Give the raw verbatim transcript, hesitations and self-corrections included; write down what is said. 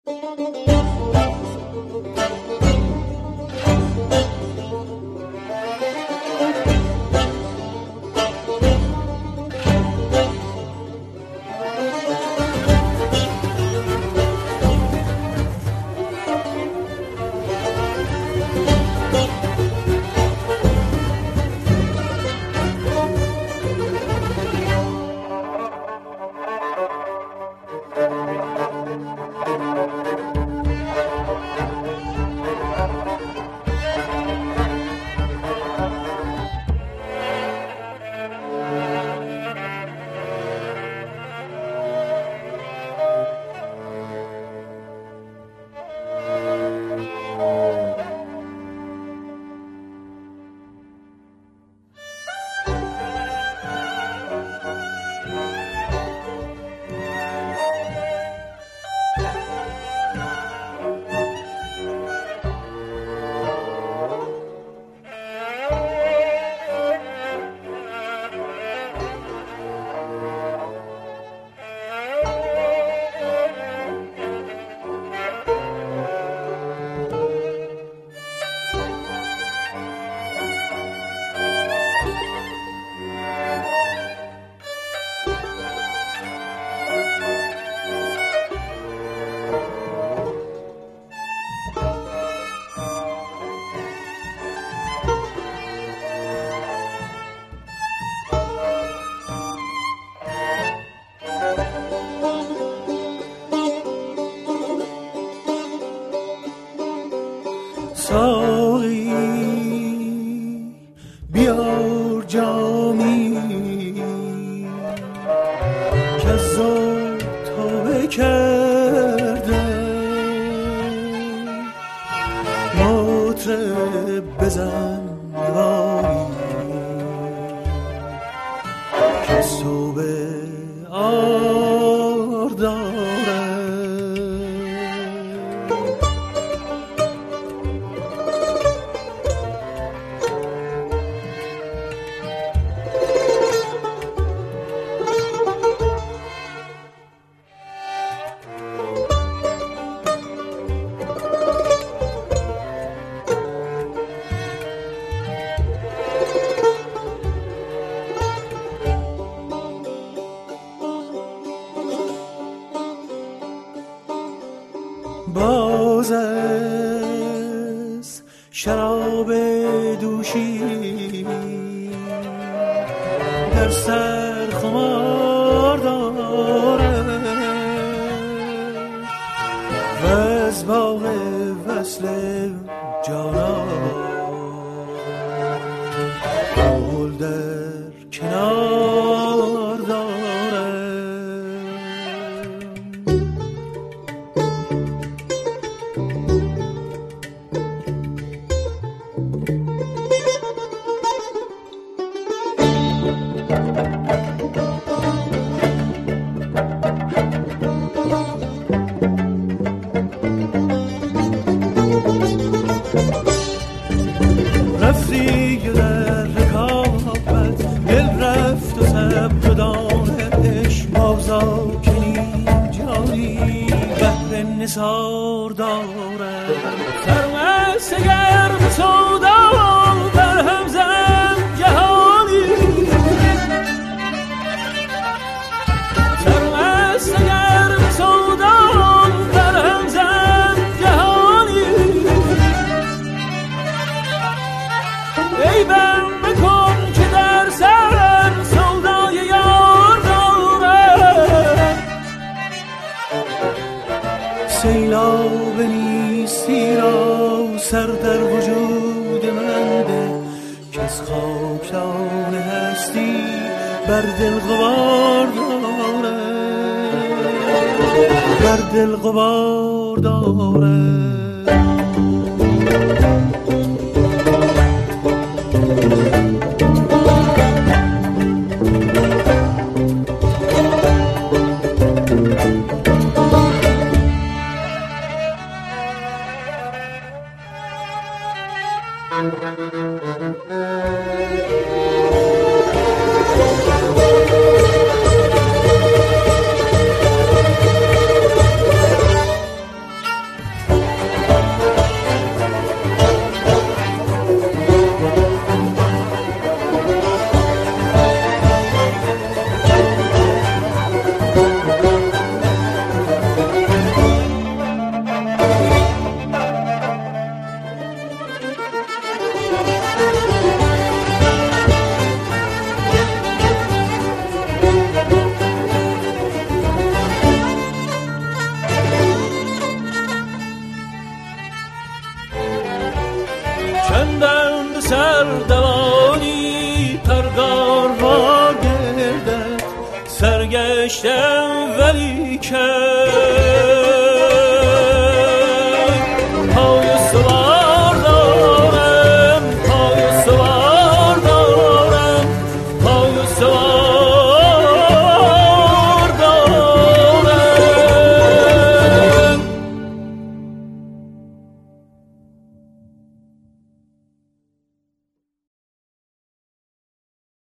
ساقی بیار جامی که زود توبه کرده مطرب بزن نوایی که صبح آر داره. باز از شراب دوشی در سر خمار داره و از باغ وصل جانا گل در کنار داره. رفتی در رکابت دل رفت و سب دانش موضا کنی جانی بحر نثار داره سرمست گرم سودا در هم زن جهانی سرمست گرم سودا در هم زن جهانی ای بر مکن که در سر سودای یار داره سیلاب نیستی را سر در وجود من ده که از خاکدان هستی بر دل غبار داره بر دل غبار داره. سردوانی پرگار گردد سرگشتم ولی که